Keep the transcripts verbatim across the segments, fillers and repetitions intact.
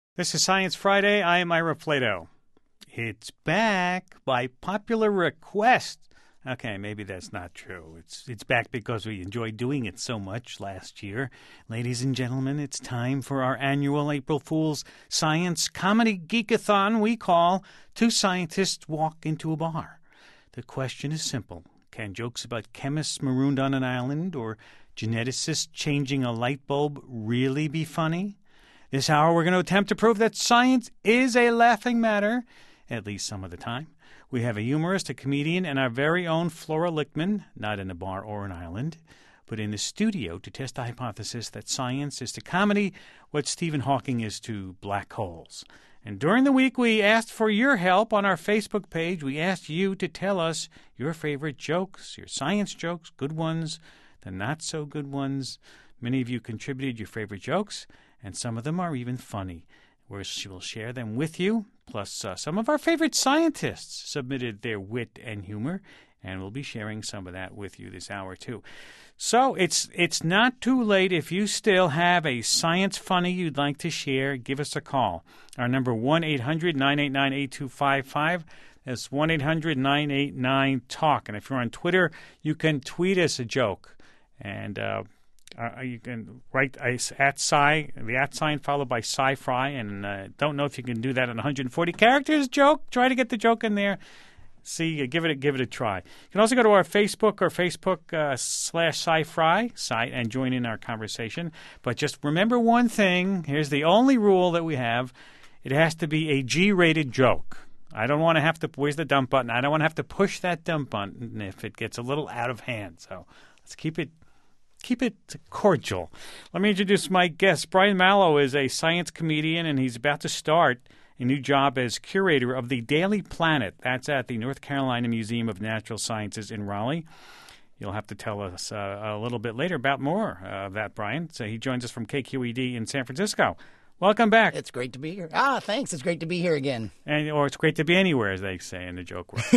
This is Science Friday. I am Ira Plato. It's back by popular request. Okay, maybe that's not true. It's it's back because we enjoyed doing it so much last year. Ladies and gentlemen, it's time for our annual April Fool's Science Comedy Geekathon we call Two Scientists Walk into a Bar. The question is simple. Can jokes about chemists marooned on an island or geneticists changing a light bulb really be funny? This hour, we're going to attempt to prove that science is a laughing matter, at least some of the time. We have a humorist, a comedian, and our very own Flora Lichtman, not in a bar or an island, but in the studio to test the hypothesis that science is to comedy what Stephen Hawking is to black holes. And during the week, we asked for your help on our Facebook page. We asked you to tell us your favorite jokes, your science jokes, good ones, the not-so-good ones. Many of you contributed your favorite jokes, and some of them are even funny. We'll share them with you. Plus, uh, some of our favorite scientists submitted their wit and humor, and we'll be sharing some of that with you this hour, too. So it's it's not too late. If you still have a science funny you'd like to share, give us a call. Our number, one eight hundred nine eight nine eight two five five. That's one eight hundred nine eight nine talk. And if you're on Twitter, you can tweet us a joke. And uh, uh, you can write at sci, the at sign followed by sci-fry. And uh, don't know if you can do that in one hundred forty characters joke. Try to get the joke in there. See, uh, give it a, give it a try. You can also go to our Facebook or Facebook uh, slash sci-fry site and join in our conversation. But just remember one thing. Here's the only rule that we have. It has to be a G-rated joke. I don't want to have to, where's the dump button? I don't want to have to push that dump button if it gets a little out of hand. So let's keep it keep it cordial. Let me introduce my guest. Brian Malow is a science comedian, and he's about to start a new job as curator of the Daily Planet. That's at the North Carolina Museum of Natural Sciences in Raleigh. You'll have to tell us uh, a little bit later about more uh, of that, Brian. So he joins us from K Q E D in San Francisco. Welcome back. It's great to be here. Ah, thanks. It's great to be here again. And Or it's great to be anywhere, as they say in the joke world.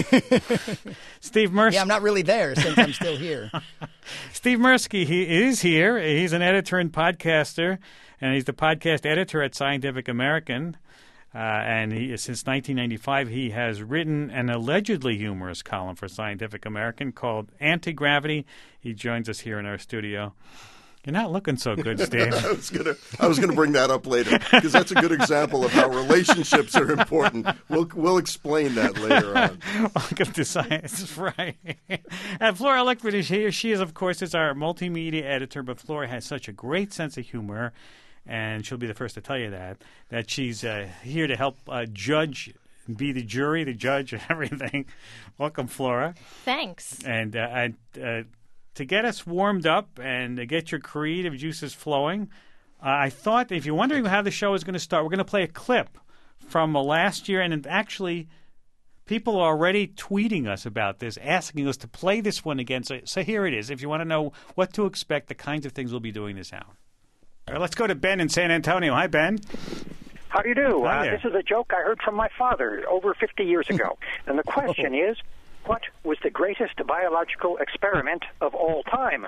Steve Mirsky. Yeah, I'm not really there since I'm still here. Steve Mirsky, he is here. He's an editor and podcaster, and he's the podcast editor at Scientific American. Uh, and he, since nineteen ninety-five, he has written an allegedly humorous column for Scientific American called Anti-Gravity. He joins us here in our studio. You're not looking so good, Steve. I was gonna, I was gonna bring that up later because that's a good example of how relationships are important. We'll, we'll explain that later on. Welcome to Science, right? And Flora Lichtman is here. She is, of course, is our multimedia editor, but Flora has such a great sense of humor, and she'll be the first to tell you that, that she's uh, here to help uh, judge, be the jury, the judge, and everything. Welcome, Flora. Thanks. And, uh, and uh, to get us warmed up and to get your creative juices flowing, uh, I thought if you're wondering how the show is going to start, we're going to play a clip from uh, last year. And actually, people are already tweeting us about this, asking us to play this one again. So, so here it is. If you want to know what to expect, the kinds of things we'll be doing this hour. All right, let's go to Ben in San Antonio. Hi, Ben. How do you do? Hi Uh, there. this is a joke I heard from my father over fifty years ago. And the question is, what was the greatest biological experiment of all time?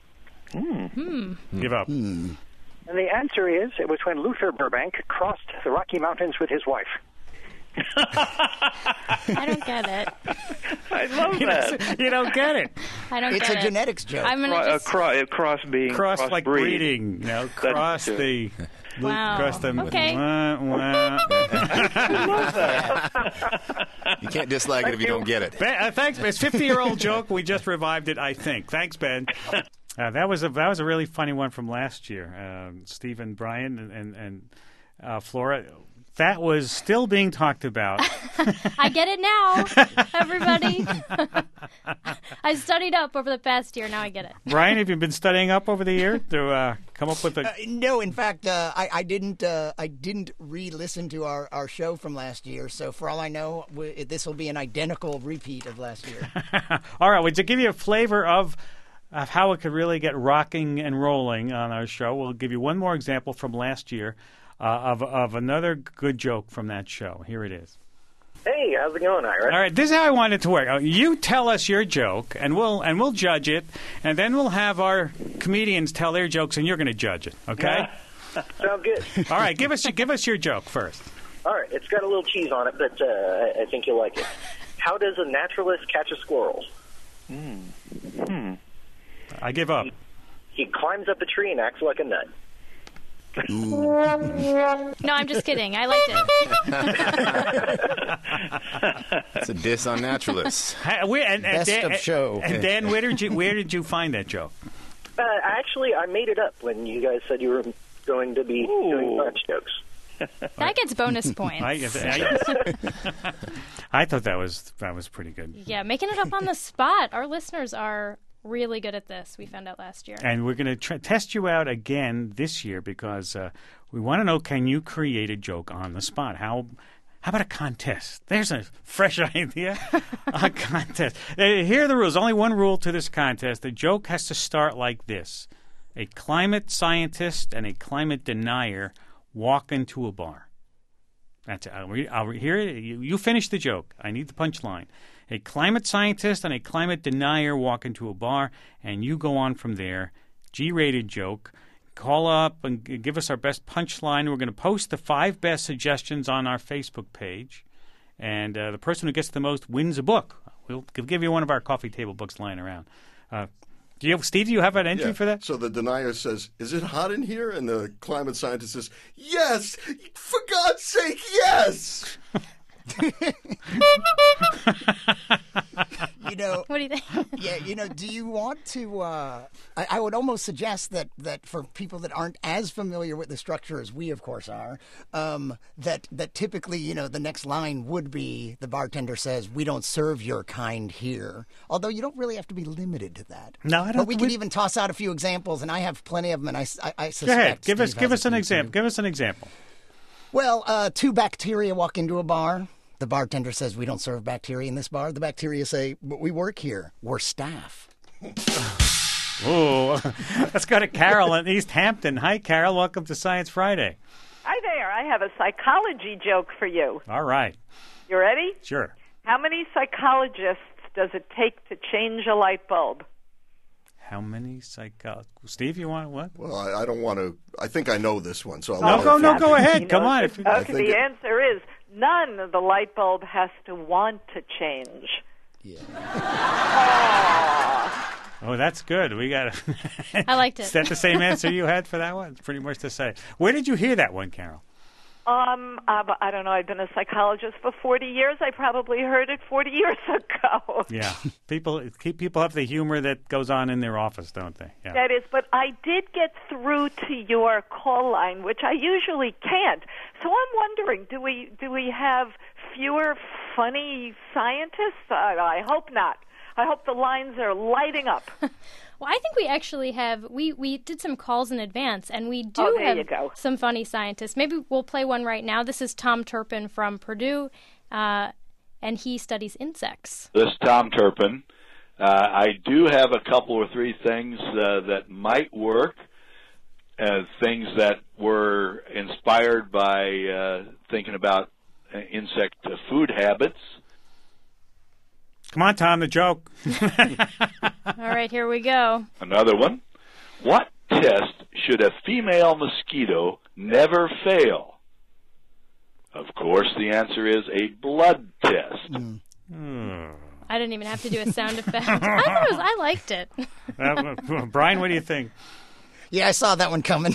Hmm. Give up. Hmm. And the answer is, it was when Luther Burbank crossed the Rocky Mountains with his wife. I don't get it. I love You that. don't, you don't get it. I don't It's get a it. genetics joke. I'm gonna Cro- uh, just. cro- uh, cross being Cross, cross like breed. breeding. You know, cross That's the... Wow. Cross the... Okay. Wah, wah. You can't dislike it if you don't get it. Ben, uh, thanks, Ben. It's a fifty-year-old joke. We just revived it, I think. Thanks, Ben. Uh, that was a that was a really funny one from last year. Um, Steve and Brian and and, and uh, Flora. That was still being talked about. I get it now, everybody. I studied up over the past year. Now I get it. Brian, have you been studying up over the year to uh, come up with a? Uh, no, in fact, uh, I, I didn't. Uh, I didn't re-listen to our, our show from last year. So for all I know, w- this will be an identical repeat of last year. All right, well, to give you a flavor of of how it could really get rocking and rolling on our show, we'll give you one more example from last year uh, of of another good joke from that show. Here it is. Hey, how's it going, Ira? All right, this is how I want it to work. Uh, You tell us your joke, and we'll and we'll judge it, and then we'll have our comedians tell their jokes, and you're going to judge it. Okay? Yeah. Sound good. All right, give us give us your joke first. All right, it's got a little cheese on it, but uh, I, I think you'll like it. How does a naturalist catch a squirrel? Hmm. Hmm. I give up. He climbs up a tree and acts like a nut. No, I'm just kidding. I liked it. It's a diss on naturalists. Hey, where- and, and Best Dan, of show. And Dan, where did you where did you find that joke? Uh, actually, I made it up when you guys said you were going to be Ooh. doing French jokes. That gets bonus points. I, I, I thought that was that was pretty good. Yeah, making it up on the spot. Our listeners are really good at this. We found out last year. And we're going to tr- test you out again this year because uh, we want to know, can you create a joke on the spot? How how about a contest? There's a fresh idea. A contest. Uh, Here are the rules. Only one rule to this contest. The joke has to start like this. A climate scientist and a climate denier walk into a bar. That's it. I'll read, I'll read, here, you, you finish the joke. I need the punchline. A climate scientist and a climate denier walk into a bar, and you go on from there. G-rated joke. Call up and g- give us our best punchline. We're going to post the five best suggestions on our Facebook page, and uh, the person who gets the most wins a book. We'll g- give you one of our coffee table books lying around. Uh, do you, Steve, do you have an entry Yeah. for that? So the denier says, "Is it hot in here?" And the climate scientist says, "Yes, for God's sake, yes." You know, What do you think? yeah, you know, do you want to? Uh, I, I would almost suggest that that for people that aren't as familiar with the structure as we, of course, are, um, that that typically, you know, the next line would be the bartender says, "We don't serve your kind here." Although you don't really have to be limited to that. No, I don't- But we could we- even toss out a few examples, and I have plenty of them. And I, I, I Go suspect. ahead. Give us Steve give has us a an few, example. too. Give us an example. Well, uh, two bacteria walk into a bar. The bartender says, "We don't serve bacteria in this bar." The bacteria say, "But we work here. We're staff." Oh, let's go to Carol in East Hampton. Hi, Carol. Welcome to Science Friday. Hi there. I have a psychology joke for you. All right. You ready? Sure. How many psychologists does it take to change a light bulb? How many psycho... Steve, you want what? Well, I, I don't want to. I think I know this one, so I'll No, let go, it no, finish. go ahead. You Come know, on. it's- If you- I Okay, think the it- answer is none. The light bulb has to want to change. Oh, that's good. We got. I liked it. Is that the same answer you had for that one? It's pretty much the same. Where did you hear that one, Carol? Um, uh, but I don't know. I've been a psychologist for forty years. I probably heard it forty years ago. Yeah, people people have the humor that goes on in their office, don't they? Yeah. That is, but I did get through to your call line, which I usually can't. So I'm wondering, do we do we have fewer funny scientists? I, I hope not. I hope the lines are lighting up. Well, I think we actually have. We, we did some calls in advance, and we do Oh, there have you go. some funny scientists. Maybe we'll play one right now. This is Tom Turpin from Purdue, uh, and he studies insects. This is Tom Turpin. Uh, I do have a couple or three things uh, that might work, uh, things that were inspired by uh, thinking about uh, insect uh, food habits. Come on, Tom, the joke. All right, here we go. Another one. What test should a female mosquito never fail? Of course, the answer is a blood test. Hmm. I didn't even have to do a sound effect. I thought it was. I liked it. Uh, Brian, what do you think? Yeah, I saw that one coming.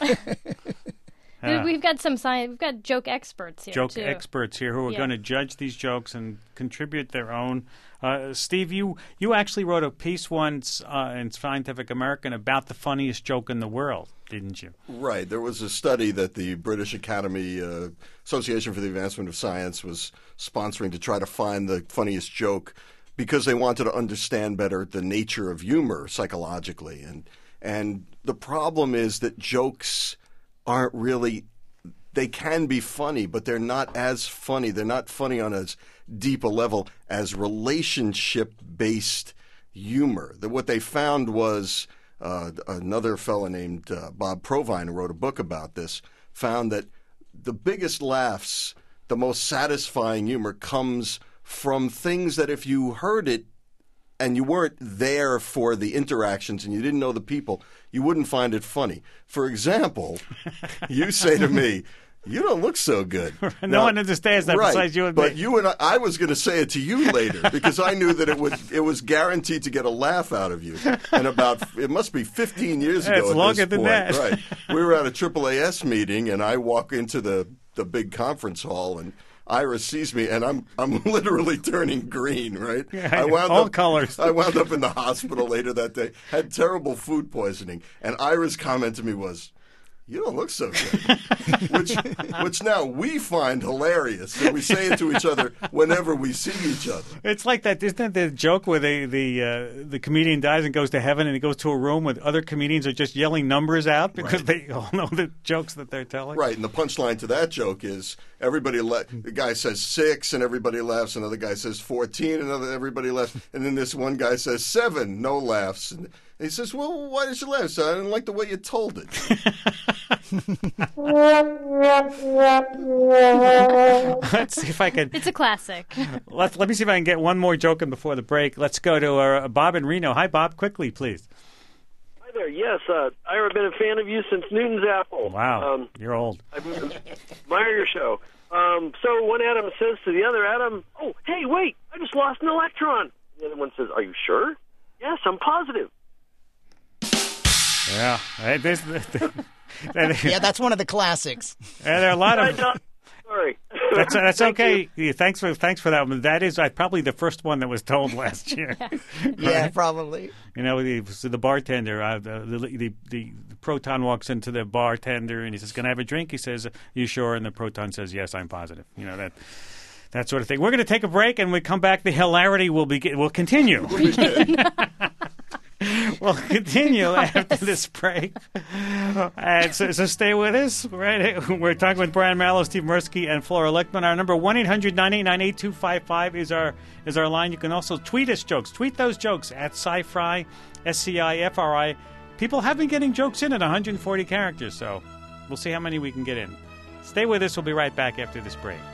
Uh, we've got some science. We've got joke experts here joke too. experts here who are Yeah. going to judge these jokes and contribute their own. Uh, Steve, you you actually wrote a piece once uh, in Scientific American about the funniest joke in the world, didn't you? Right. There was a study that the British Academy uh, Association for the Advancement of Science was sponsoring to try to find the funniest joke because they wanted to understand better the nature of humor psychologically. And and the problem is that jokes aren't really – they can be funny, but they're not as funny. They're not funny on as deep a level as relationship-based humor. That what they found was uh, another fellow named uh, Bob Provine, who wrote a book about this, found that the biggest laughs, the most satisfying humor comes from things that if you heard it and you weren't there for the interactions and you didn't know the people, you wouldn't find it funny. For example, you say to me, "You don't look so good." no Now, one understands that right, besides you and but me. you and I, I was going to say it to you later because I knew that it would it was guaranteed to get a laugh out of you. And about it must be fifteen years ago. It's at longer this than point, that. right? We were at a triple A S meeting, and I walk into the the big conference hall, and Iris sees me, and I'm I'm literally turning green. Right? Yeah, I wound all up, colors. I wound up in the hospital later that day. Had terrible food poisoning, and Iris' comment to me was, "You don't look so good," which which now we find hilarious, and we say it to each other whenever we see each other. It's like that, isn't it? The joke where the the uh, the comedian dies and goes to heaven, and he goes to a room with other comedians are just yelling numbers out because Right. they all know the jokes that they're telling. Right, and the punchline to that joke is everybody. La- the guy says six, and everybody laughs. Another guy says fourteen, and another everybody laughs. And then this one guy says seven, no laughs. And he says, "Well, why did you laugh? So I didn't like the way you told it." Let's see if I can. It's a classic. Let Let me see if I can get one more joke in before the break. Let's go to uh, Bob in Reno. Hi, Bob. Quickly, please. Hi there. Yes, uh, I've been a fan of you since Newton's Apple. Wow, Um, you're old. I admire your show. Um, so one atom says to the other atom, "Oh, hey, wait! I just lost an electron." The other one says, "Are you sure?" "Yes, I'm positive." Yeah, Hey, there's, Yeah, that's one of the classics. Yeah, there are a lot I of. don't- Sorry. That's that's Thank okay. you. Yeah, thanks for thanks for that one. That is uh, probably the first one that was told last year. Yeah, probably. You know, the, so the bartender, uh, the, the, the the proton walks into the bartender and he says, "Can I have a drink?" He says, "You sure?" And the proton says, "Yes, I'm positive." You know that that sort of thing. We're going to take a break, and when we come back, the hilarity will be will continue. We'll continue after this break. And so, so stay with us. Right, we're talking with Brian Mallow, Steve Mirsky, and Flora Lichtman. Our number one eight hundred nine eight nine eight two five five is our is our line. You can also tweet us jokes. Tweet those jokes at Sci-Fri, S C I F R I. People have been getting jokes in at one hundred forty characters, so we'll see how many we can get in. Stay with us. We'll be right back after this break.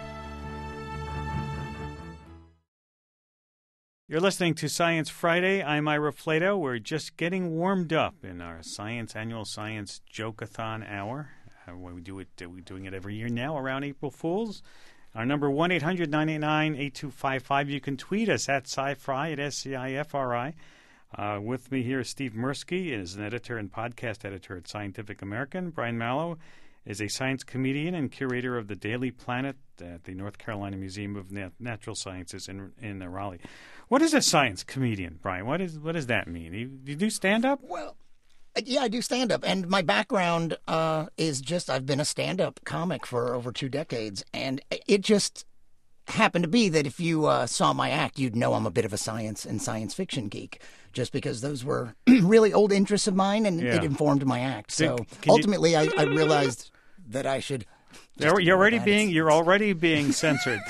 You're listening to Science Friday. I'm Ira Flato. We're just getting warmed up in our Science Annual Science Joke-a-thon Hour. Uh, we do it, uh, we're doing it every year now around April Fools. Our number one eight hundred nine eight nine eight two five five. You can tweet us at Sci-Fri, at S C I F R I. Uh, with me here is Steve Mirsky, is an editor and podcast editor at Scientific American. Brian Mallow is a science comedian and curator of the Daily Planet at the North Carolina Museum of Nat- Natural Sciences in in uh, Raleigh. What is a science comedian, Brian? What is what does that mean? You, you do stand up? Well, yeah, I do stand up, and my background uh, is just I've been a stand up comic for over two decades, and it just happened to be that if you uh, saw my act, you'd know I'm a bit of a science and science fiction geek, just because those were really old interests of mine, and Yeah. it informed my act. So Can you- ultimately, I, I realized that I should. You're, you're already being you're already being censored.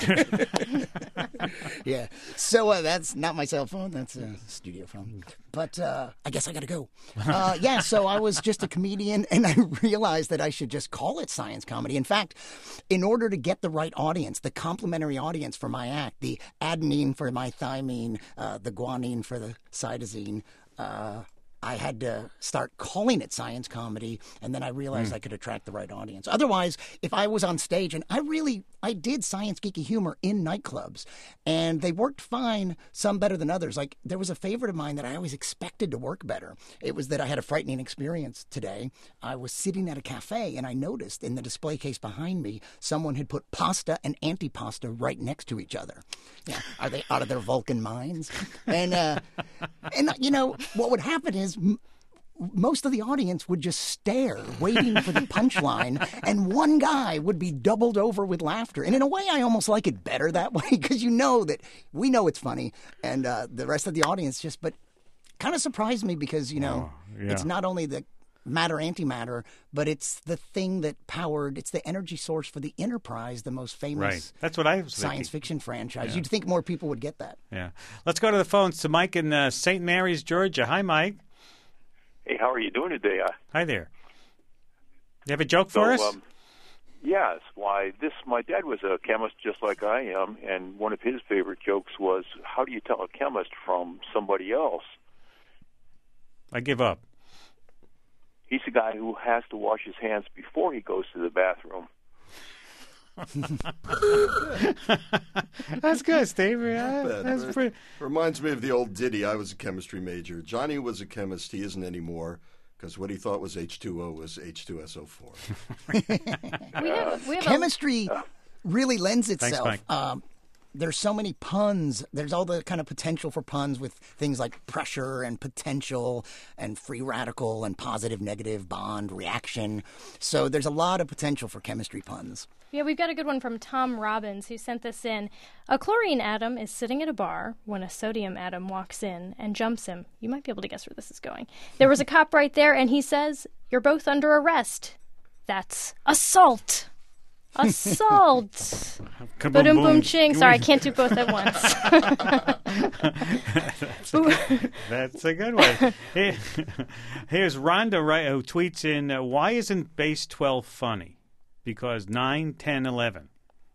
Yeah. So uh, that's not my cell phone. That's a studio phone. But uh, I guess I got to go. Uh, yeah. So I was just a comedian, and I realized that I should just call it science comedy. In fact, in order to get the right audience, the complementary audience for my act, the adenine for my thymine, uh, the guanine for the cytosine, uh, I had to start calling it science comedy, and then I realized Mm. I could attract the right audience. Otherwise, if I was on stage, and I really, I did science geeky humor in nightclubs, and they worked fine, some better than others. Like, there was a favorite of mine that I always expected to work better. It was that I had a frightening experience today. I was sitting at a cafe, and I noticed in the display case behind me, someone had put pasta and antipasta right next to each other. Yeah, are they out of their Vulcan minds? And, uh, and you know, what would happen is, m- most of the audience would just stare, waiting for the punchline, and one guy would be doubled over with laughter. And in a way, I almost like it better that way, because you know that we know it's funny, and uh, the rest of the audience just, but kind of surprised me because, you know, Oh, yeah. it's not only the matter antimatter, but it's the thing that powered, it's the energy source for the Enterprise, the most famous Right. That's what I was science thinking. fiction franchise. Yeah. You'd think more people would get that. Yeah. Let's go to the phones to Mike in uh, Saint Mary's, Georgia. Hi, Mike. Hey, how are you doing today? Uh, Hi there. You have a joke for so, us? Um, Yes. Why, this, my dad was a chemist just like I am, and one of his favorite jokes was, how do you tell a chemist from somebody else? I give up. He's the guy who has to wash his hands before he goes to the bathroom. That's good, Steve. Not bad. That's It pretty... Reminds me of the old ditty. I was a chemistry major. Johnny was a chemist. He isn't anymore because what he thought was H two O was H two S O four. We have, we have Chemistry a... really lends Thanks, itself. Mike. Um, there's so many puns. There's all the kind of potential for puns with things like pressure and potential and free radical and positive, negative, bond, reaction. So there's a lot of potential for chemistry puns. Yeah, we've got a good one from Tom Robbins, who sent this in. A chlorine atom is sitting at a bar when a sodium atom walks in and jumps him. You might be able to guess where this is going. There was a cop right there, and he says, "You're both under arrest." That's assault. Assault. Boom, boom, ching. Sorry, I can't do both at once. That's, a good, that's a good one. Here, here's Rhonda right, who tweets in, uh, why isn't base twelve funny? Because nine, ten, eleven.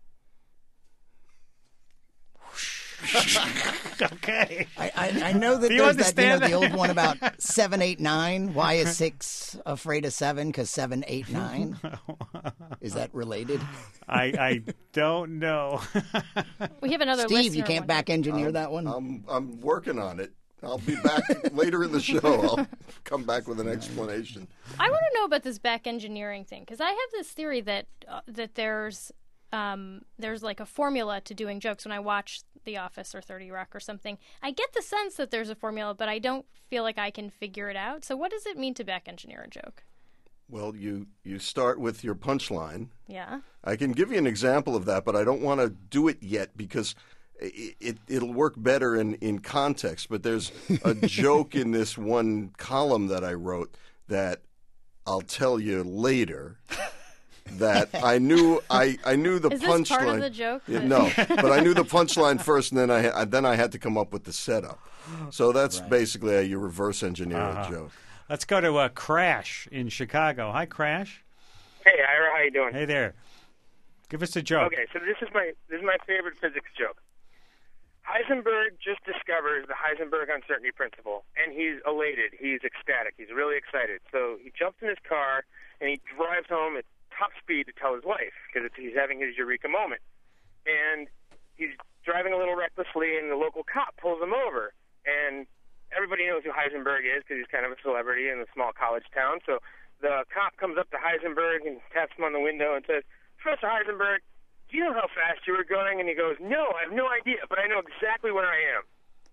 Okay. I, I, I know that Do you there's that, you know, understand the that? old one about seven, eight, nine. Why is six afraid of seven? Because seven, eight, nine. Is that related? I I don't know. We have another Steve, listener you can't one. back engineer I'm, that one? I'm, I'm working on it. I'll be back later in the show. I'll come back with an explanation. I want to know about this back engineering thing, because I have this theory that uh, that there's um, there's like a formula to doing jokes. When I watch The Office or thirty Rock or something, I get the sense that there's a formula, but I don't feel like I can figure it out. So what does it mean to back engineer a joke? Well, you, you start with your punchline. Yeah. I can give you an example of that, but I don't want to do it yet because it, it, it'll work better in, in context. But there's a joke in this one column that I wrote that I'll tell you later that I knew I, I knew the Is punchline. this part of the joke? Yeah, no, but I knew the punchline first, and then I, I then I had to come up with the setup. So that's Right. basically how you reverse engineer Uh-huh. a joke. Let's go to uh, Crash in Chicago. Hi, Crash. Hey, Ira, how you doing? Hey there. Give us a joke. Okay, so this is my this is my favorite physics joke. Heisenberg just discovers the Heisenberg uncertainty principle, and he's elated. He's ecstatic. He's really excited. So he jumps in his car and he drives home at top speed to tell his wife because he's having his eureka moment. And he's driving a little recklessly, and the local cop pulls him over. And everybody knows who Heisenberg is because he's kind of a celebrity in a small college town. So the cop comes up to Heisenberg and taps him on the window and says, "Professor Heisenberg, do you know how fast you were going?" And he goes, "No, I have no idea, but I know exactly where I am."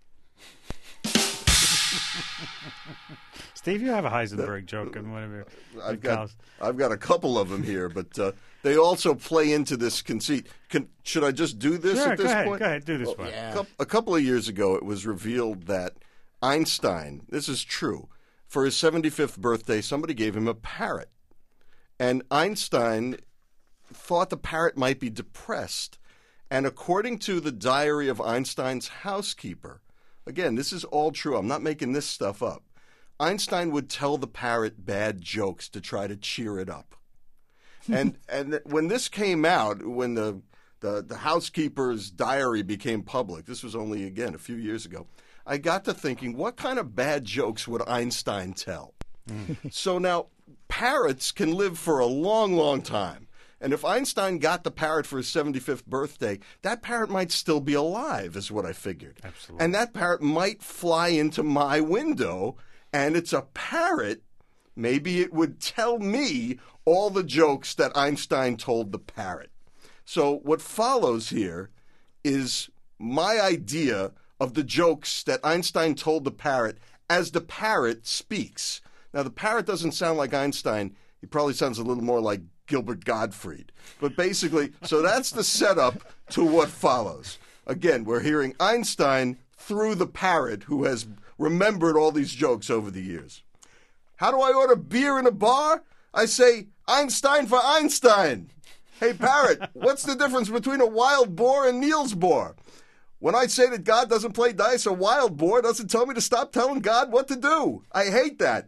Steve, you have a Heisenberg joke in one of your I've your got cows. I've got a couple of them here, but uh, they also play into this conceit. Can, should I just do this Sure, at go this ahead, point? go ahead, do this Well, one. Yeah. coup- A couple of years ago, it was revealed that Einstein, this is true, for his seventy-fifth birthday, somebody gave him a parrot. And Einstein thought the parrot might be depressed. And according to the diary of Einstein's housekeeper, again, this is all true. I'm not making this stuff up. Einstein would tell the parrot bad jokes to try to cheer it up. And and when this came out, when the, the the housekeeper's diary became public, this was only, again, a few years ago, I got to thinking, what kind of bad jokes would Einstein tell? So now, parrots can live for a long, long time. And if Einstein got the parrot for his seventy-fifth birthday, that parrot might still be alive, is what I figured. Absolutely. And that parrot might fly into my window, and it's a parrot. Maybe it would tell me all the jokes that Einstein told the parrot. So what follows here is my idea of the jokes that Einstein told the parrot as the parrot speaks. Now, the parrot doesn't sound like Einstein. He probably sounds a little more like Gilbert Gottfried. But basically, so that's the setup to what follows. Again, we're hearing Einstein through the parrot who has remembered all these jokes over the years. How do I order beer in a bar? I say, Einstein for Einstein. Hey, parrot, what's the difference between a wild boar and Niels Bohr? When I say that God doesn't play dice, a wild boar doesn't tell me to stop telling God what to do. I hate that.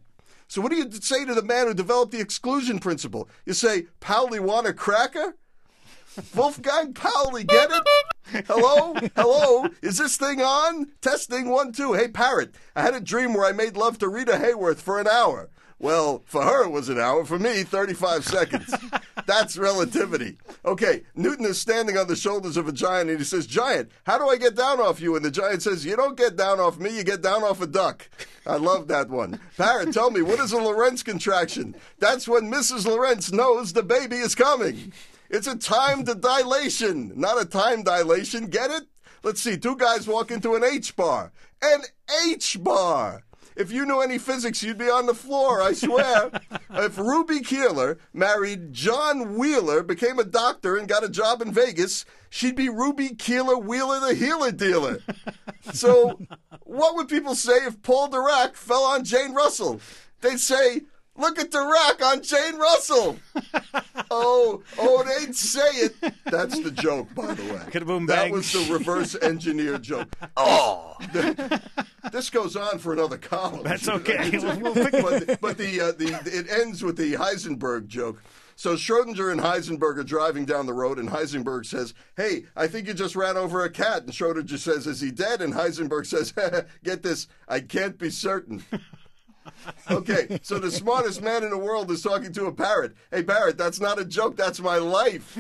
So what do you say to the man who developed the exclusion principle? You say, Pauli, want a cracker? Wolfgang Pauli, get it? Hello? Hello? Is this thing on? Testing one, two. Hey, Parrot, I had a dream where I made love to Rita Hayworth for an hour. Well, for her it was an hour. For me, thirty-five seconds. That's relativity. Okay, Newton is standing on the shoulders of a giant, and he says, Giant, how do I get down off you? And the giant says, you don't get down off me, you get down off a duck. I love that one. Parrot, tell me, what is a Lorentz contraction? That's when Missus Lorentz knows the baby is coming. It's a timed dilation, not a time dilation. Get it? Let's see. Two guys walk into an H-bar. An H-bar. If you knew any physics, you'd be on the floor, I swear. If Ruby Keeler married John Wheeler, became a doctor, and got a job in Vegas, she'd be Ruby Keeler Wheeler the healer dealer. So what would people say if Paul Dirac fell on Jane Russell? They'd say, look at Dirac on Jane Russell. Oh, oh, they'd say it. That's the joke, by the way. Ka-boom, that bang. was the reverse engineered joke. Oh. This goes on for another column. That's okay. but but the, uh, the it ends with the Heisenberg joke. So Schrodinger and Heisenberg are driving down the road, and Heisenberg says, hey, I think you just ran over a cat. And Schrodinger says, is he dead? And Heisenberg says, get this, I can't be certain. Okay, so the smartest man in the world is talking to a parrot. Hey, parrot, that's not a joke. That's my life.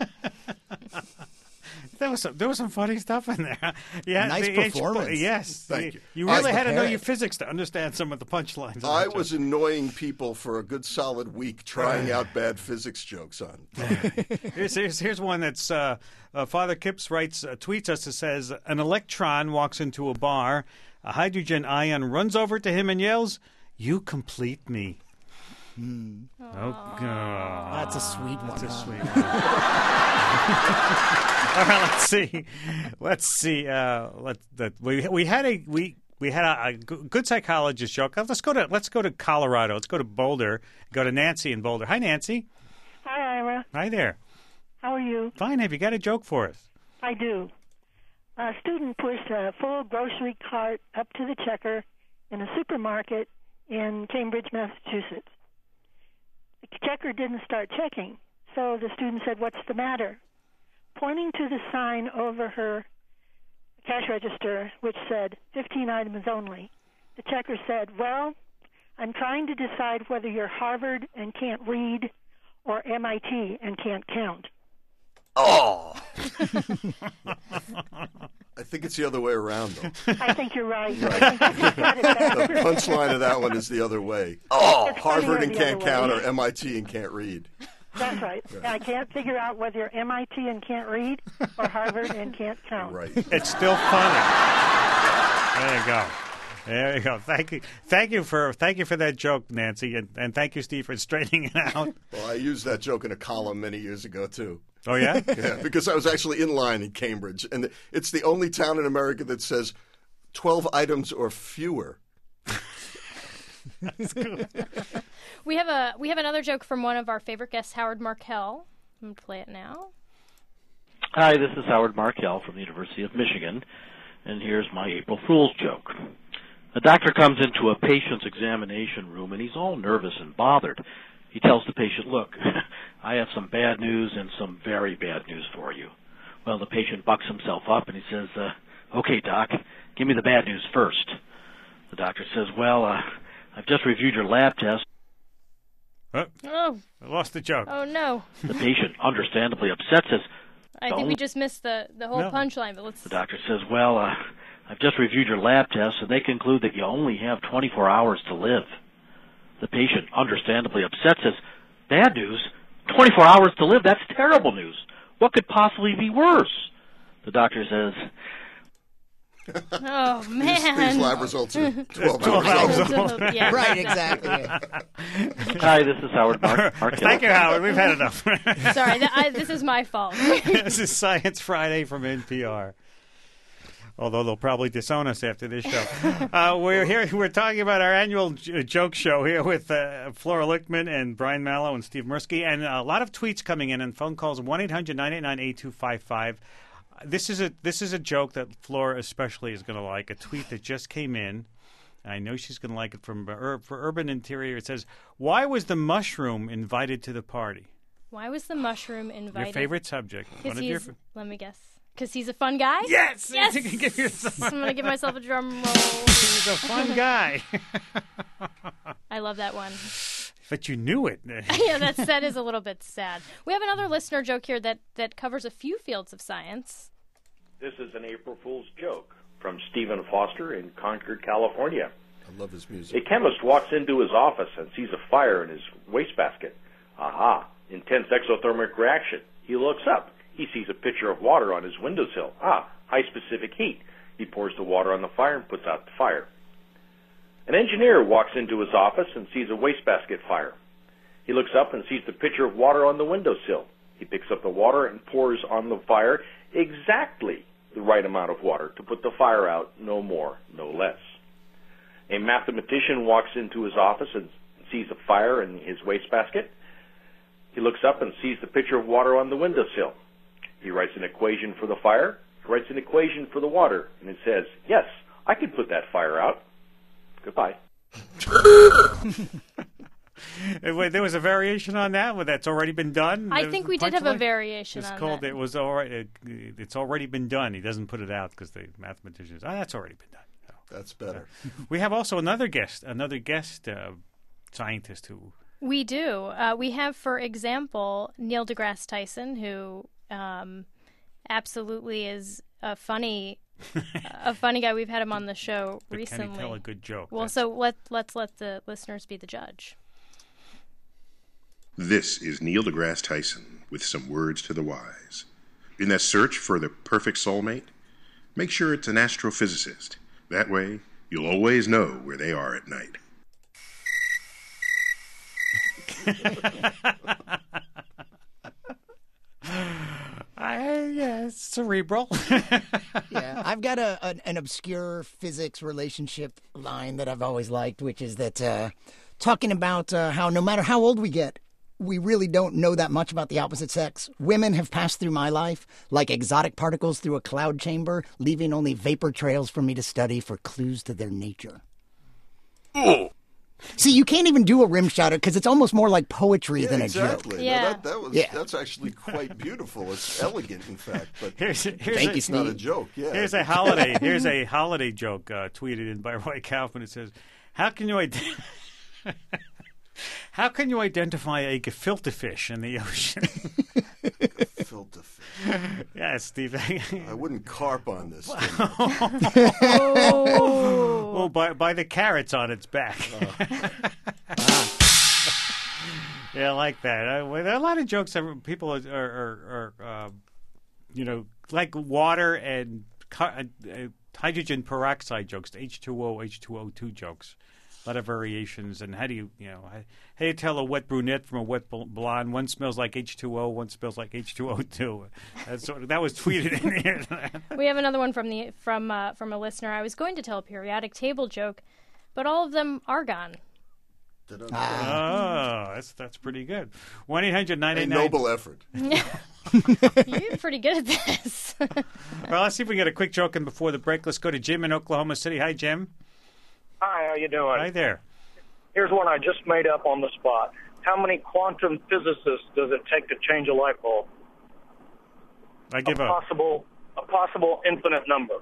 There was some, there was some funny stuff in there. Yeah, Nice the H- performance. yes, Thank you. you. You really I- had to know parrot. your physics to understand some of the punchlines. of I that was joke. annoying people for a good solid week trying out bad physics jokes on. Here's, here's, here's one that's uh, uh, Father Kipps writes, uh, tweets us. It says, an electron walks into a bar. A hydrogen ion runs over to him and yells, "You complete me." Hmm. Oh, God. That's a sweet one. That's a huh? sweet one. All right, let's see. Let's see. Uh, let that we we had a we we had a, a good psychologist joke. Let's go to let's go to Colorado. Let's go to Boulder. Go to Nancy in Boulder. Hi, Nancy. Hi, Ira. Hi there. How are you? Fine. Have you got a joke for us? I do. A student pushed a full grocery cart up to the checker in a supermarket in Cambridge, Massachusetts. The checker didn't start checking, so the student said, "What's the matter?" Pointing to the sign over her cash register, which said fifteen items only, the checker said, "Well, I'm trying to decide whether you're Harvard and can't read or M I T and can't count." Oh! I think it's the other way around, though. I think you're right. Right. I think you got it better. The punchline of that one is the other way. Oh, it's Harvard funnier and the can't other count, way. or M I T and can't read. That's right. I can't figure out whether you're M I T and can't read or Harvard and can't count. Right. It's still funny. There you go. There you go. Thank you. Thank you for thank you for that joke, Nancy, and, and thank you, Steve, for straightening it out. Well, I used that joke in a column many years ago, too. Oh, yeah? Yeah, because I was actually in line in Cambridge, and it's the only town in America that says twelve items or fewer. That's good. We have a we have another joke from one of our favorite guests, Howard Markel. I'm going to play it now. Hi, this is Howard Markel from the University of Michigan, and here's my April Fool's joke. A doctor comes into a patient's examination room, and he's all nervous and bothered. He tells the patient, "Look, I have some bad news and some very bad news for you." Well, the patient bucks himself up, and he says, uh, "Okay, doc, give me the bad news first." The doctor says, "Well, uh, I've just reviewed your lab test." Oh, Oh, I lost the joke. oh no. The patient, understandably upset, says, I think we "Don't." just missed the, the whole No. punchline, but let's... The doctor says, "Well, uh, I've just reviewed your lab tests, and they conclude that you only have twenty-four hours to live." The patient, understandably upset, says, "Bad news? twenty-four hours to live? That's terrible news. What could possibly be worse?" The doctor says, Oh, These, man. these lab results are twelve, twelve hours hours old. old. Yeah. Right, exactly. "Hi, this is Howard Mar- Markel." Thank you, Howard. We've had enough. Sorry, th- I, this is my fault. This is Science Friday from N P R. Although they'll probably disown us after this show. Uh, we're here. We're talking about our annual j- joke show here with uh, Flora Lichtman and Brian Mallow and Steve Mirsky, and a lot of tweets coming in and phone calls. one eight hundred nine eight nine eight two five five. This is a this is a joke that Flora especially is going to like. A tweet that just came in. I know she's going to like it. From uh, for Urban Interior, it says, "Why was the mushroom invited to the party?" Why was the mushroom invited? Your favorite subject. One of your... Let me guess. Because he's a fun guy? Yes! Yes! Give yourself... I'm going to give myself a drum roll. He's a fun guy. I love that one. But you knew it. Yeah, that's, that is a little bit sad. We have another listener joke here that, that covers a few fields of science. This is an April Fool's joke from Stephen Foster in Concord, California. I love his music. A chemist walks into his office and sees a fire in his wastebasket. Aha, intense exothermic reaction. He looks up. He sees a pitcher of water on his windowsill. Ah, high specific heat. He pours the water on the fire and puts out the fire. An engineer walks into his office and sees a wastebasket fire. He looks up and sees the pitcher of water on the windowsill. He picks up the water and pours on the fire exactly the right amount of water to put the fire out, no more, no less. A mathematician walks into his office and sees a fire in his wastebasket. He looks up and sees the pitcher of water on the windowsill. He writes an equation for the fire, he writes an equation for the water, and it says, yes, I could put that fire out. Goodbye. Wait, there was a variation on that? Well, that's already been done? I think we did have a variation it's on called, that. It was already, it, it's already been done. He doesn't put it out because the mathematicians, ah, that's already been done. So, that's better. Uh, we have also another guest, another guest uh, scientist who... We do. Uh, we have, for example, Neil deGrasse Tyson, who um, absolutely is a funny... a funny guy. We've had him on the show but recently. Can he tell a good joke? Well, That's... so let, let's let the listeners be the judge. This is Neil deGrasse Tyson with some words to the wise. In that search for the perfect soulmate, make sure it's an astrophysicist. That way, you'll always know where they are at night. I, yeah, it's cerebral. Yeah, I've got a an, an obscure physics relationship line that I've always liked, which is that uh, talking about uh, how no matter how old we get, we really don't know that much about the opposite sex. Women have passed through my life like exotic particles through a cloud chamber, leaving only vapor trails for me to study for clues to their nature. Oh. See, you can't even do a rim shot because it's almost more like poetry yeah, than a exactly. joke. Yeah, no, that, that was yeah. that's actually quite beautiful. It's elegant, in fact. But here's, here's Thank a, you, it's not a Steve. joke. Yeah, Here's a holiday. Here's a holiday joke uh, tweeted in by Roy Kaufman. It says, "How can you ident- How can you identify a gefilte fish in the ocean?" Gefilte fish. Yes, Steve. I wouldn't carp on this. oh. Well, by by the carrots on its back. Oh. Yeah, I like that. Uh, well, there are a lot of jokes that people are, are, are uh, you know, like water and uh, hydrogen peroxide jokes, H two O, H two O two jokes. A lot of variations. And how do you, you know, how do you tell a wet brunette from a wet blonde? One smells like H two O, one smells like H two O two. That's sort of, that was tweeted in here. We have another one from the from uh, from a listener. I was going to tell a periodic table joke, but all of them are gone. Oh, that's that's pretty good. one eight hundred nine eight nine A noble effort. You're pretty good at this. Well, let's see if we can get a quick joke in before the break. Let's go to Jim in Oklahoma City. Hi, Jim. Hi, how you doing? Hi there. Here's one I just made up on the spot. How many quantum physicists does it take to change a light bulb? I give a up. Possible, a possible infinite number.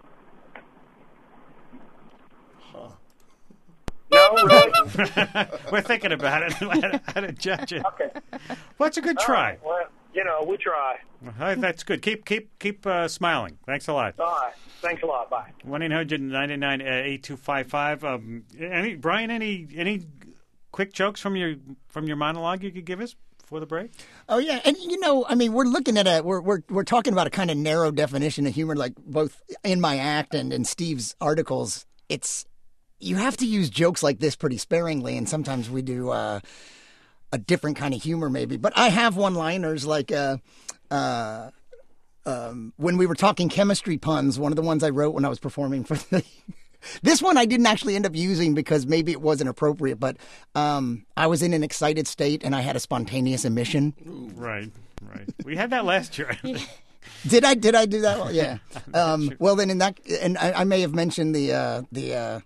Huh. No, really? We're thinking about it. How to, how to judge it. Okay. Well, it's a good All try. right, well, you know, we try. Uh, that's good. Keep keep keep uh, smiling. Thanks a lot. All right. Thanks a lot. Bye. one eight hundred nine nine eight two five five. Um, any Brian? Any any quick jokes from your from your monologue you could give us before the break? Oh yeah, and you know, I mean, we're looking at a we're we're we're talking about a kind of narrow definition of humor, like both in my act and in Steve's articles. It's you have to use jokes like this pretty sparingly, and sometimes we do uh, a different kind of humor, maybe. But I have one-liners like uh, uh, um, when we were talking chemistry puns. One of the ones I wrote when I was performing for the. This one I didn't actually end up using because maybe it wasn't appropriate, but um, I was in an excited state and I had a spontaneous emission. Right, right. We had that last year. Did I? Did I do that? Well, yeah. Um, well, then in that, and I, I may have mentioned the uh, the uh,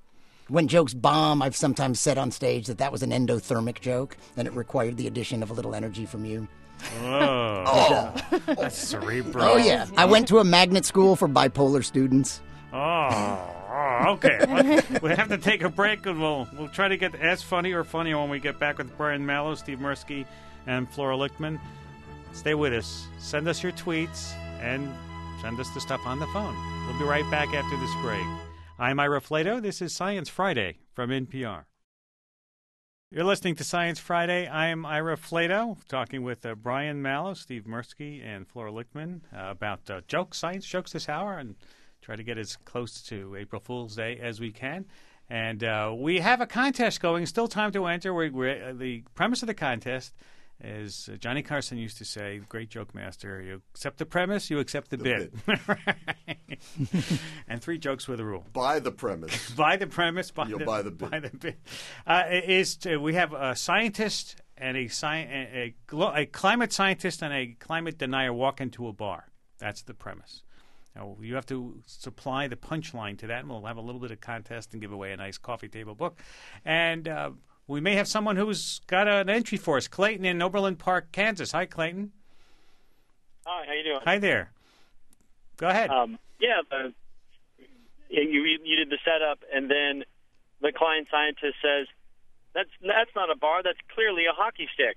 When jokes bomb, I've sometimes said on stage that that was an endothermic joke, and it required the addition of a little energy from you. Whoa. Oh. That's cerebral. Oh, yeah. I went to a magnet school for bipolar students. Oh, oh, okay. We have to take a break, and we'll we'll try to get as funny or funnier when we get back with Brian Mallow, Steve Mirsky, and Flora Lichtman. Stay with us. Send us your tweets, and send us the stuff on the phone. We'll be right back after this break. I'm Ira Flato. This is Science Friday from N P R. You're listening to Science Friday. I'm Ira Flato, talking with uh, Brian Mallow, Steve Mirsky, and Flora Lichtman uh, about uh, jokes, science jokes this hour, and try to get as close to April Fool's Day as we can. And uh, we have a contest going. Still time to enter. We're, we're, uh, the premise of the contest is uh, Johnny Carson used to say, great joke master, you accept the premise, you accept the, the bid. bid. And three jokes with a rule. Buy the premise. Buy the premise. Buy You'll the, buy the bid. Buy the bid. Uh, is to, we have a scientist and a, sci- a, a, a climate scientist and a climate denier walk into a bar. That's the premise. Now, you have to supply the punchline to that, and we'll have a little bit of contest and give away a nice coffee table book. And uh, we may have someone who's got an entry for us. Clayton in Oberlin Park, Kansas. Hi, Clayton. Hi, how you doing? Hi there. Go ahead. Um, yeah, the, you you did the setup, and then the client scientist says, "That's that's not a bar. That's clearly a hockey stick."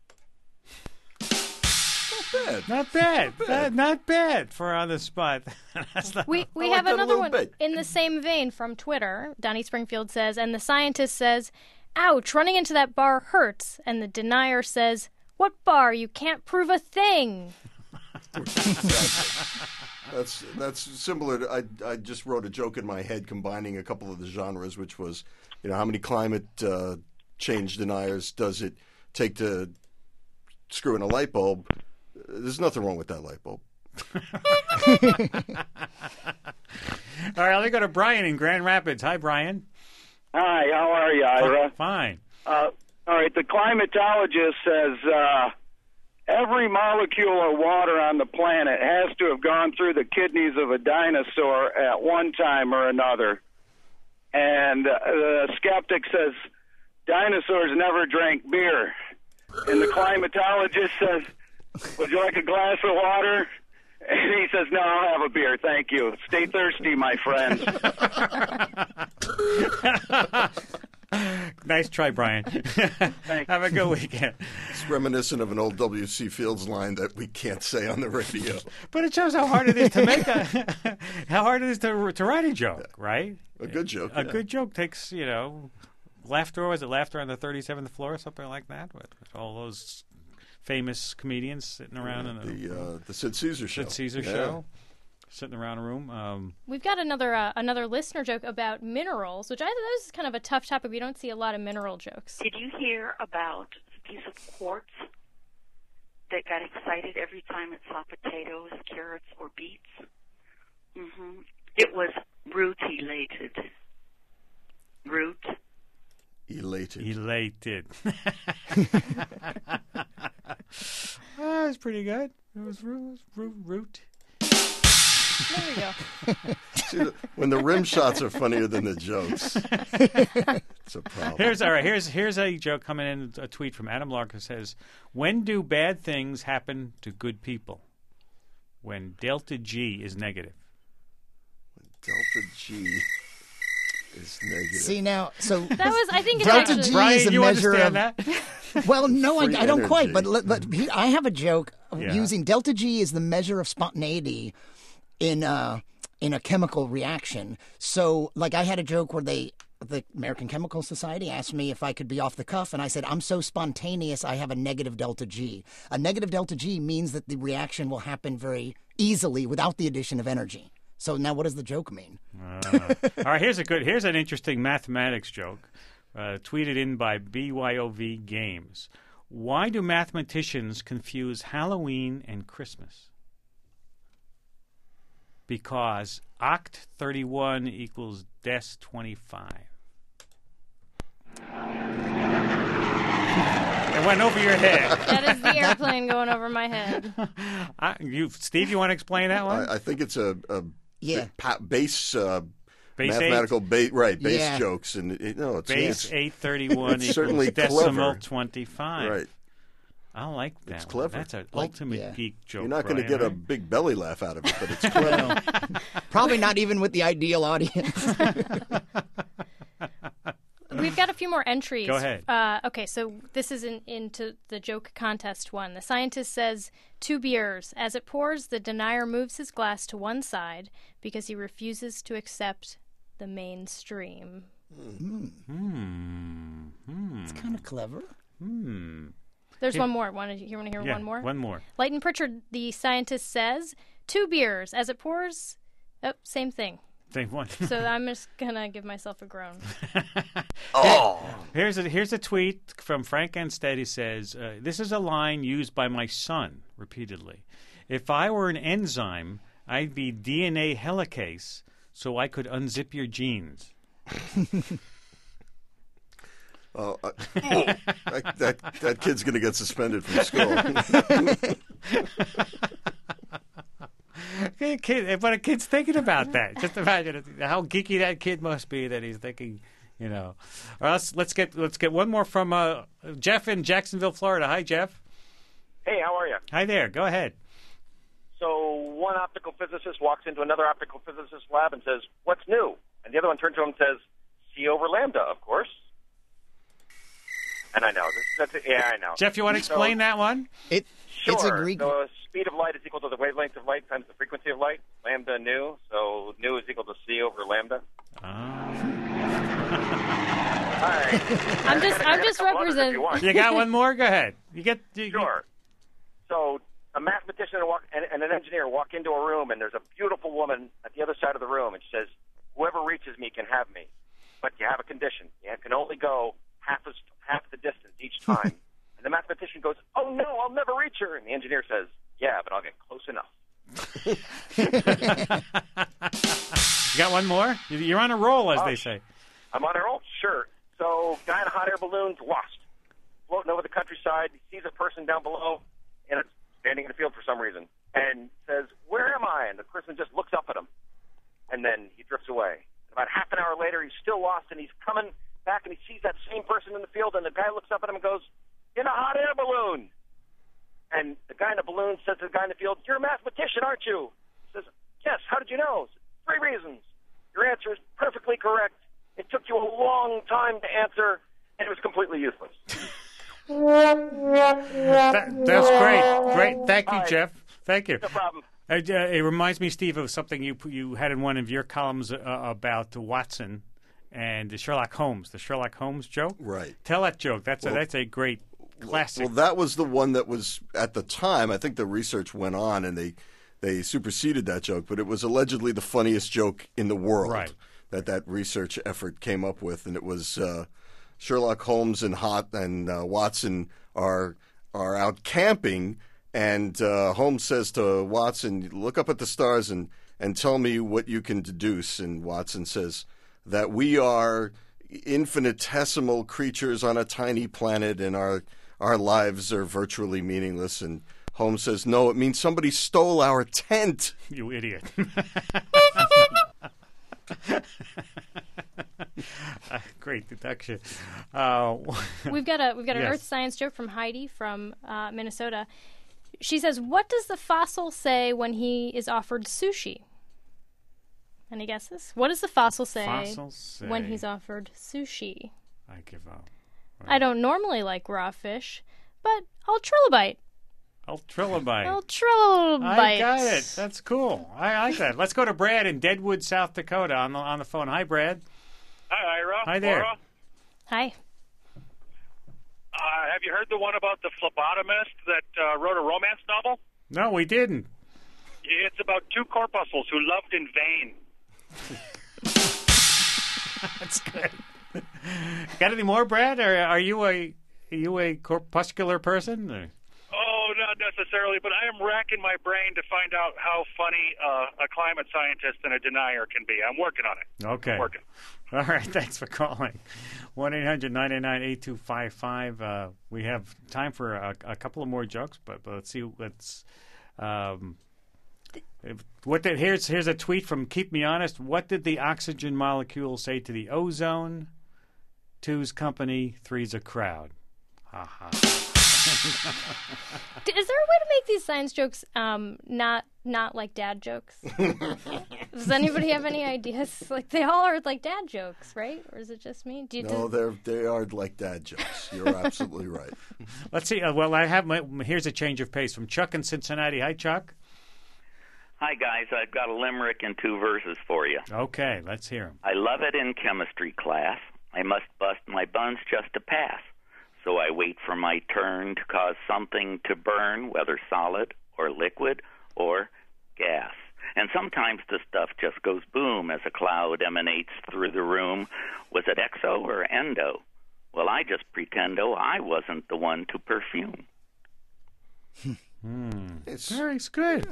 Not bad. Not bad. Not bad, not bad for on the spot. That's not, We we I have like that a another little one bit. in the same vein from Twitter. Donnie Springfield says, and the scientist says, "Ouch, running into that bar hurts." And the denier says, "What bar? You can't prove a thing." That's that's similar to, I, I just wrote a joke in my head combining a couple of the genres, which was, you know, how many climate uh, change deniers does it take to screw in a light bulb? There's nothing wrong with that light bulb. All right, let me go to Brian in Grand Rapids. Hi, Brian. Hi, how are you, Ira? Fine. Uh, all right, the climatologist says uh, every molecule of water on the planet has to have gone through the kidneys of a dinosaur at one time or another. And uh, the skeptic says dinosaurs never drank beer. And the climatologist says, "Would you like a glass of water?" And he says, "No, I'll have a beer, thank you. Stay thirsty, my friend." Nice try, Brian. Have a good weekend. It's reminiscent of an old W C Fields line that we can't say on the radio. But it shows how hard it is to make a, how hard it is to to write a joke, right? A good joke. A yeah. good joke takes, you know, laughter. Was it laughter on the thirty-seventh floor or something like that? With all those famous comedians sitting around Yeah, in a, the uh, the Sid Caesar show. Sid Caesar Yeah. show, sitting around a room. Um, We've got another uh, another listener joke about minerals, which I thought this is kind of a tough topic. We don't see a lot of mineral jokes. Did you hear about a piece of quartz that got excited every time it saw potatoes, carrots, or beets? Mm-hmm. It was root-elated. Root. Elated. Elated. Oh, that's pretty good. It was root. root, root. There we go. See, the- when the rim shots are funnier than the jokes, it's a problem. Here's all right. Here's here's a joke coming in. A tweet from Adam Larker says, "When do bad things happen to good people? When delta G is negative." Delta G is negative. See now, so That was, I think, it's delta actually. G Brian, is a you measure of. understand that? Well, no, I, Free I don't quite. energy. But let- but he, I have a joke of Yeah. using delta G is the measure of spontaneity in uh in a chemical reaction. So, like, I had a joke where they. The American Chemical Society asked me if I could be off the cuff, and I said, I'm so spontaneous, I have a negative delta G. A negative delta G means that the reaction will happen very easily without the addition of energy. So now what does the joke mean? Uh, all right, here's a good. Here's an interesting mathematics joke, uh, tweeted in by B Y O V Games. Why do mathematicians confuse Halloween and Christmas? Because oct thirty-one equals des twenty-five. It went over your head. That is the airplane going over my head. I, you, Steve, you want to explain that one? I, I think it's a, a Yeah. pa- base uh, Base mathematical base, right? Base Yeah. jokes, and it, no, it's Base it's, eight thirty-one it's equals certainly decimal clever. twenty-five. Right. I like that. It's one. clever. That's an Like- ultimate yeah. geek joke. You're not going to Brian, get a right? big belly laugh out of it, but it's clever. Probably not even with the ideal audience. We've got a few more entries. Go ahead. Uh, okay, so this is in, into the joke contest one. The scientist says, two beers. As it pours, the denier moves his glass to one side because he refuses to accept the mainstream. Hmm. Hmm. Hmm. It's kind of clever. Hmm. There's Yeah. one more. Want to you want to hear Yeah, one more? one more. Leighton Pritchard, the scientist, says, two beers. As it pours, oh, same thing. Same one. So I'm just going to give myself a groan. Oh. Here's a here's a tweet from Frank Enstead. He says, uh, "This is a line used by my son repeatedly. If I were an enzyme, I'd be D N A helicase, so I could unzip your genes." Oh, uh, oh that, that that kid's going to get suspended from school. Okay, kid, but a kid's thinking about that. Just imagine it, how geeky that kid must be that he's thinking, you know. Or else, let's get let's get one more from uh, Jeff in Jacksonville, Florida. Hi, Jeff. Hey, how are you? Hi there. Go ahead. So one optical physicist walks into another optical physicist lab and says, "What's new?" And the other one turns to him and says, "C over lambda, of course." And I know that's, that's yeah, I know. Jeff, you want to explain so, that one? It Sure. It's a Greek. So speed of light is equal to the wavelength of light times the frequency of light. Lambda nu. So nu is equal to C over lambda. All right. I'm just I'm just representing. You got one more? Go ahead. You get you, Sure. So a mathematician and, walk, and, and an engineer walk into a room, and there's a beautiful woman at the other side of the room, and she says, "Whoever reaches me can have me, but you have a condition. You can only go half as half the distance each time." And the mathematician goes, "Oh no, I'll never reach her." And the engineer says, "Yeah, but I'll get close enough." You got one more? You're on a roll, as Oh, they say. I'm on a roll? Sure. So, guy in a hot air balloon's lost. Floating over the countryside, he sees a person down below, and it's standing in the field for some reason, and says, "Where am I?" And the person just looks up at him, and then he drifts away. About half an hour later, he's still lost, and he's coming back, and he sees that same person in the field, and the guy looks up at him and goes, "In a hot air balloon." And the guy in the balloon says to the guy in the field, "You're a mathematician, aren't you?" He says, "Yes, how did you know?" He says, "Three reasons. Your answer is perfectly correct. It took you a long time to answer, and it was completely useless." That, that's great. Great. Thank you, All right. Jeff. Thank you. No problem. Uh, it reminds me, Steve, of something you you had in one of your columns uh, about Watson and the Sherlock Holmes, the Sherlock Holmes joke. Right. Tell that joke. That's Well- a, that's a great classic. Well, that was the one that was at the time. I think the research went on and they they superseded that joke, but it was allegedly the funniest joke in the world Right. that that research effort came up with, and it was uh, Sherlock Holmes and Hot and uh, Watson are are out camping, and uh, Holmes says to Watson, "Look up at the stars and and tell me what you can deduce." And Watson says that we are infinitesimal creatures on a tiny planet, and our our lives are virtually meaningless. And Holmes says, "No, it means somebody stole our tent." You idiot. Uh, great deduction. Uh, We've got a we've got an Yes. earth science joke from Heidi from uh, Minnesota. She says, "What does the fossil say when he is offered sushi?" Any guesses? What does the fossil say, Fossil say- when he's offered sushi? I give up. I don't normally like raw fish, but I'll trilobite. Oh, trilobite. I'll trilobite. I got it. That's cool. I like that. Let's go to Brad in Deadwood, South Dakota on the on the phone. Hi, Brad. Hi, Ira. Hi there. Laura. Hi. Uh, have you heard the one about the phlebotomist that uh, wrote a romance novel? No, we didn't. It's about two corpuscles who loved in vain. That's good. Got any more, Brad? Or are you a are you a corpuscular person? Or? Oh, not necessarily, but I am racking my brain to find out how funny uh, a climate scientist and a denier can be. I'm working on it. Okay. I'm working. All right. Thanks for calling. one eight hundred nine nine eight two five five. Uh, we have time for a, a couple of more jokes, but, but let's see. Let's. Um, What did, here's here's a tweet from Keep Me Honest. What did the oxygen molecule say to the ozone? Two's company, three's a crowd. Ha ha. Is there a way to make these science jokes um, not not like dad jokes? Does anybody have any ideas? Like they all are like dad jokes, right? Or is it just me? Do you No, do... they're they are like dad jokes. You're absolutely right. Let's see. Uh, well, I have my. Here's a change of pace from Chuck in Cincinnati. Hi, Chuck. Hi, guys. I've got a limerick and two verses for you. Okay, let's hear them. I love it in chemistry class. I must bust my buns just to pass. So I wait for my turn to cause something to burn, whether solid or liquid or gas. And sometimes the stuff just goes boom as a cloud emanates through the room. Was it exo or endo? Well, I just pretendo I wasn't the one to perfume. Hmm. It's very good.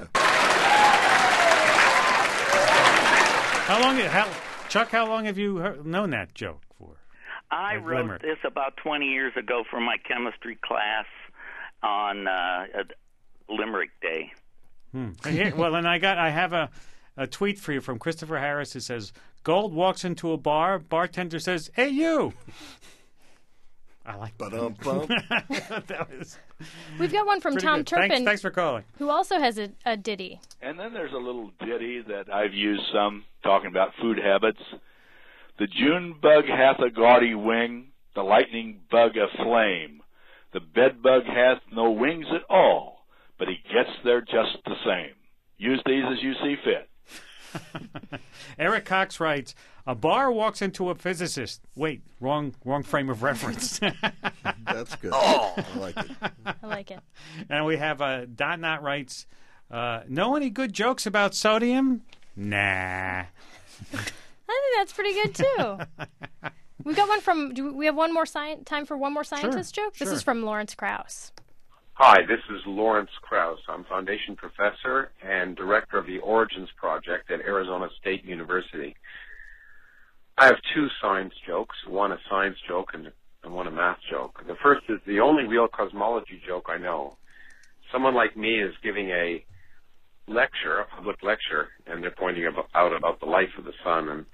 How long, how, Chuck? How long have you heard, known that joke for? I Like wrote limerick. this about twenty years ago for my chemistry class on uh, Limerick Day. Hmm. Here, well, and I got I have a, a tweet for you from Christopher Harris. It says, "Gold walks into a bar. Bartender says, 'Hey, you.'" I like that. That was We've got one from pretty Tom good. Turpin, Thanks, thanks for calling. who also has a, a ditty. And then there's a little ditty that I've used some, talking about food habits. The June bug hath a gaudy wing, the lightning bug a flame. The bed bug hath no wings at all, but he gets there just the same. Use these as you see fit. Eric Cox writes, "A bar walks into a physicist." Wait, wrong, wrong frame of reference. That's good. Oh, I like it. I like it. And we have uh, Dot Knot writes, uh, "Know any good jokes about sodium?" Nah. I think that's pretty good too. We've got one from. Do we have one more sci- time for one more scientist joke? This sure. is from Lawrence Krauss. Hi, this is Lawrence Krauss. I'm Foundation Professor and Director of the Origins Project at Arizona State University. I have two science jokes, one a science joke and, and one a math joke. The first is the only real cosmology joke I know. Someone like me is giving a lecture, a public lecture, and they're pointing about, out about the life of the sun, and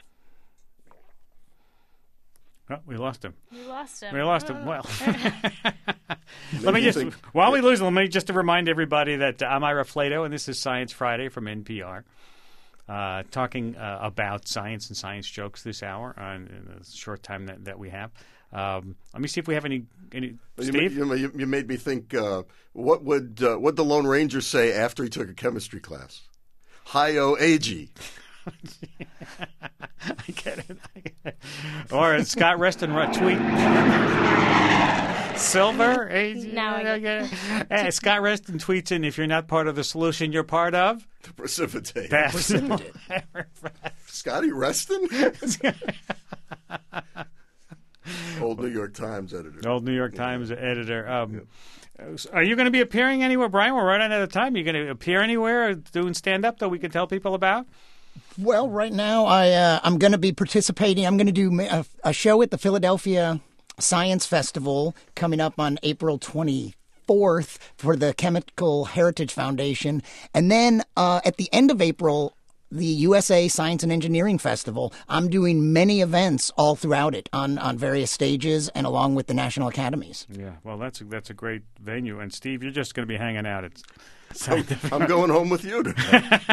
Oh, we lost him. We lost him. We lost him. Well, let me Maybe just think- while we lose, let me just to remind everybody that uh, I'm Ira Flato, and this is Science Friday from N P R, uh, talking uh, about science and science jokes this hour uh, in the short time that, that we have. Um, let me see if we have any. any You made, Steve, you, you- you made me think. Uh, what would uh, what the Lone Ranger say after he took a chemistry class? Hi-o A G. I get it. I get it. Or Scott Reston tweet. Silver? Now I get it. Hey, Scott Reston tweets in, "If you're not part of the solution, you're part of the precipitate." That's Precipitate. Scotty Reston? Old New York Times editor. Old New York Times editor. Um, Are you going to be appearing anywhere, Brian? We're running out of time. Are you going to appear anywhere doing stand-up that we can tell people about? Well, right now I uh, I'm going to be participating. I'm going to do a, a show at the Philadelphia Science Festival coming up on April twenty-fourth for the Chemical Heritage Foundation, and then uh, at the end of April, the U S A Science and Engineering Festival. I'm doing many events all throughout it on, on various stages and along with the National Academies. Yeah, well, that's a, that's a great venue. And Steve, you're just going to be hanging out. It's I'm, I'm going home with you today.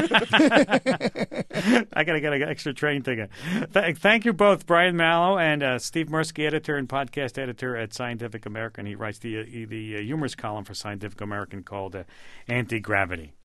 I got to get an extra train ticket. Th- thank you both, Brian Mallow and uh, Steve Mirsky, editor and podcast editor at Scientific American. He writes the uh, the uh, humorous column for Scientific American called uh, Anti-Gravity.